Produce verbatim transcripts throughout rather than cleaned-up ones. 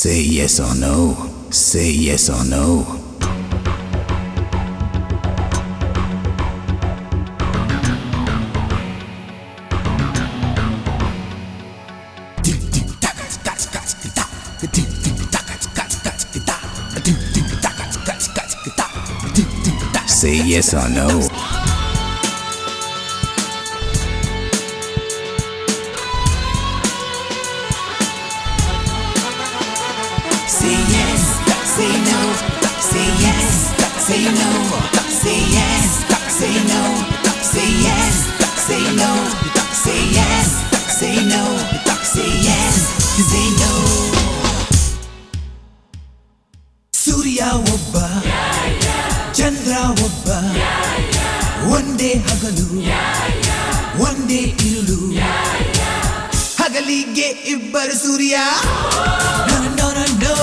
Say yes or no. Say yes or no. Say yes or no. Say yes, say no, say yes, say no, say yes, say no, say yes, say no, say yes, say no, say yes, say no. Surya obba, Chandra obba, one day hagalu, one day irulu, hagalige ibbaru Surya. No no no no.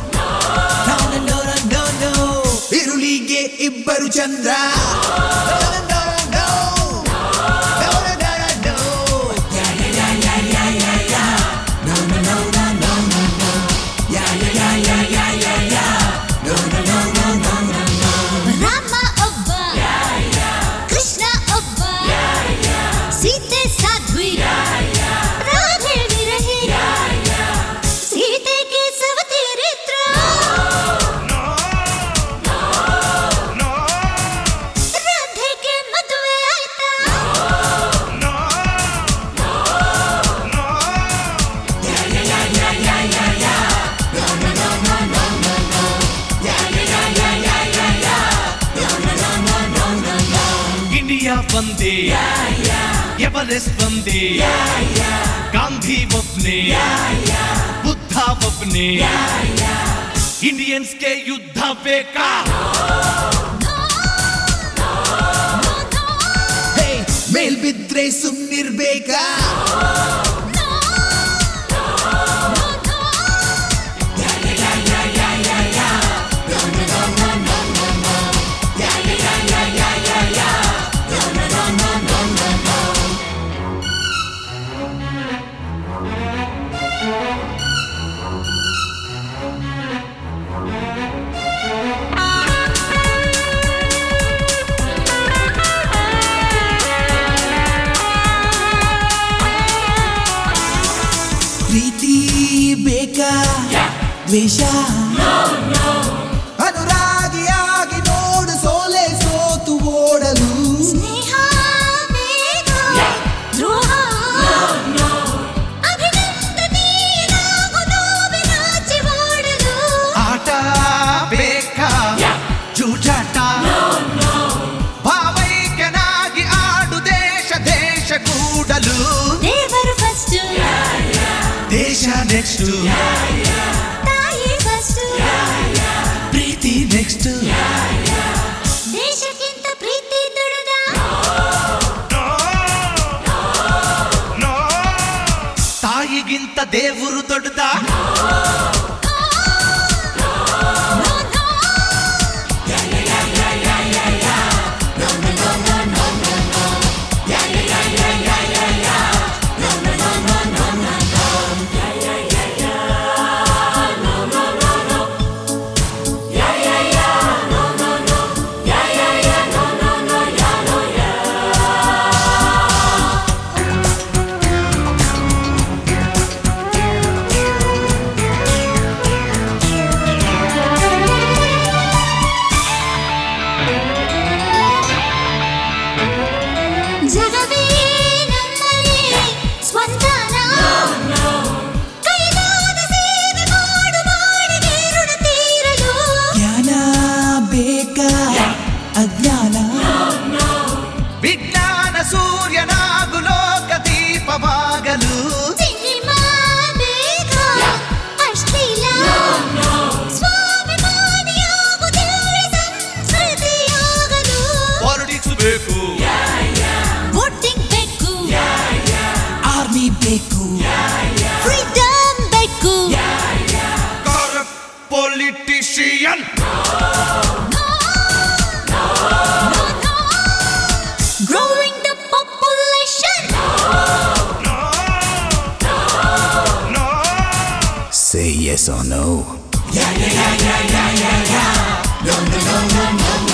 ಇರುಳಿಗೆ ಇಬ್ಬರು ಚಂದ್ರ. ರಾಮ ಒಬ್ಬ, ಕೃಷ್ಣ ಒಬ್ಬ, ಸೀತೆ ಸಾಧ್ವಿ, ರಾಧೆ ವಿರಹಿ, ಸೀತೆಗೆ ಸವತೀರಿದ್ರ. ರಾಧೆಗೆ ಮದುವೆ ಆಯ್ತಾ? India ಬಂದೆ, Everest ಬಂದೆ, ಗಾಂಧಿ ಒಬ್ನೇ, ಬುದ್ಧ ಒಬ್ನೇ, ಇಂಡಿಯನ್ಸ್ಗೆ ಯುದ್ಧ ಬೇಕಾ? ಮೇಲ್ ಬಿದ್ರೆ ಸುಮ್ನಿರ್ಬೇಕಾ? ಪ್ರೀತಿ ಬೇಕಾ ದ್ವೇಷ? ಅನುರಾಗಿಯಾಗಿ ನೋಡು ಸೋಲೆ ಸೋತು ಓಡಲು. ಸ್ನೇಹ ಬೇಕಾ? ದ್ರೋಹ? ಅಭಿನಂದನೀಯನಾಗು ನೋವಿನಾಚೆ ಓಡಲು. ಆಟ ಬೇಕಾ? ಜೂಜಾಟ? ಭಾವೈಕ್ಯನಾಗಿ ಆಡು ದೇಶ ದೇಶ ಕೂಡಲು. ದೇವರು ಫಸ್ಟ್, ದೇಶ ನೆಕ್ಸ್ಟ್, ತಾಯಿ ಫಸ್ಟ್, ಪ್ರೀತಿ ನೆಕ್ಸ್ಟ್. ದೇಶಕ್ಕಿಂತ ಪ್ರೀತಿ ದೊಡ್ಡದ? ತಾಯಿಗಿಂತ ದೇವರು ದೊಡ್ಡದ? ಜಗವೇ ನಮ್ಮನೆ ಸ್ವಂತನ? ಕೈಲಾದ ಸೇವೆ ಮಾಡು ಬಾಳಿಗೆ ಋಣ ತೀರಲು. ಜ್ಞಾನ ಬೇಕಾ ಅಜ್ಞಾನ? ವಿಜ್ಞಾನ ಸೂರ್ಯನಾಗು ಲೋಕ ದೀಪವಾಗಲು. ಸಿನಿಮಾ ಬೇಕಾ ಅಶ್ಲೀಲ? ಸ್ವಾಭಿಮಾನಿಯಾಗು ದಿವ್ಯ ಸಂಸ್ಕೃತಿಯಾಗಲು. ಪಾಲಿಟಿಕ್ಸ್ ಬೇಕು, ವೋಟಿಂಗ್ ಬೇಕು, ಆರ್ಮಿ ಬೇಕು, ಫ್ರೀಡಮ್ ಬೇಕು. Corrupt politician. Growing the population. Say yes or no. Yeah, yeah, yeah, yeah, yeah, yeah, yeah. No, no, no, no, no.